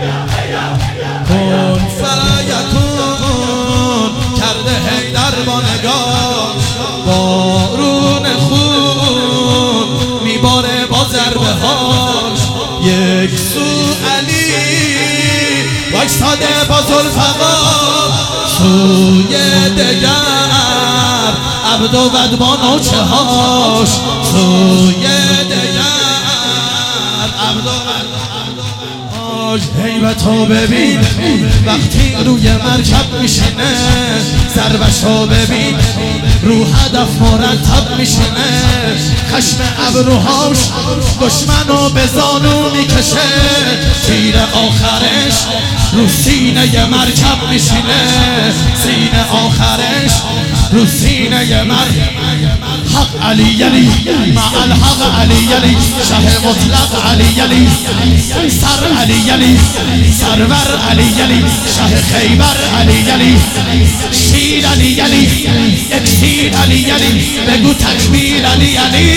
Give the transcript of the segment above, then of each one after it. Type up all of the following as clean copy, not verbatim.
کن فیکون کرده حیدر با نگاش، بارون خون میباره با ضربه هاش. یک سو علی وایستاده با ذوالفقار، سوی دگر عبد و ود با نوچه هاش، سوی دگر عبد و ود. هیبتو ببین وقتی روی مرکب میشینه، ضربشو ببین رو هدف مرتب میشینه. خشم ابروهاش دشمنو به زانو میکشه، تیر آخرش رو سینه مرکب میشینه، سینه آخرش رو سینه مرکب. حق علی یلی مع الحق علی یلی، شه مطلق علی یلی، سر علی یلی، سرور علی یلی، شه خیبر علی یلی، شیر علی یلی، اکسیر علی یلی، بگو تکبیر علی یلی.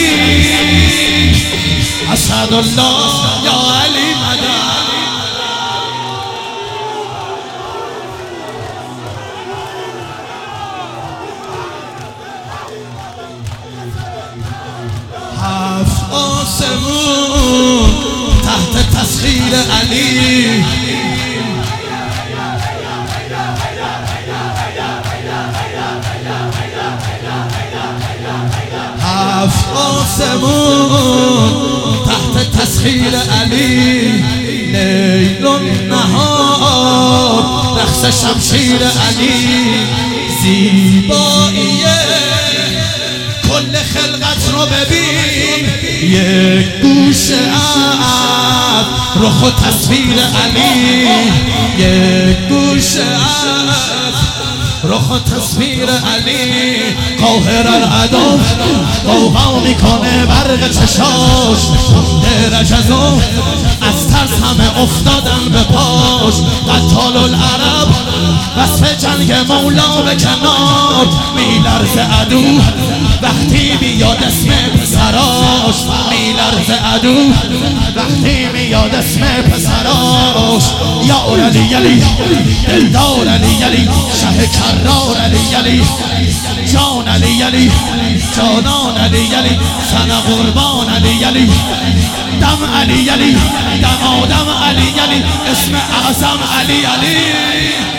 اسد الله یا علی مدد. هفت آسمون تحت تسخیر علی، هفت آسمون تحت تسخیر علی. لیل و نهار رقص شمشیر علی، زیبایی کل خلقت رو ببین. یک گوشه از رخ و تصویر علی، یک گوشه از رخ و تصویر علی. قاهر العدو قوقا میکنه برق چشاش، رجزو از ترس همه افتادن به پاش. قتال العرب وصف جنگ مولا به کنار، میلرزه عدو وقتی بیاد اسم پسراش، میلرزه عدو وقتی میاد اسم پسراش. یا علی یلی دلدار علی یلی، شه کرار علی یلی، جان علی یلی، جانان علی یلی، سن قربان علی یلی، دم علی یلی، دم آدم علی یلی، اسم اعظم علی یلی.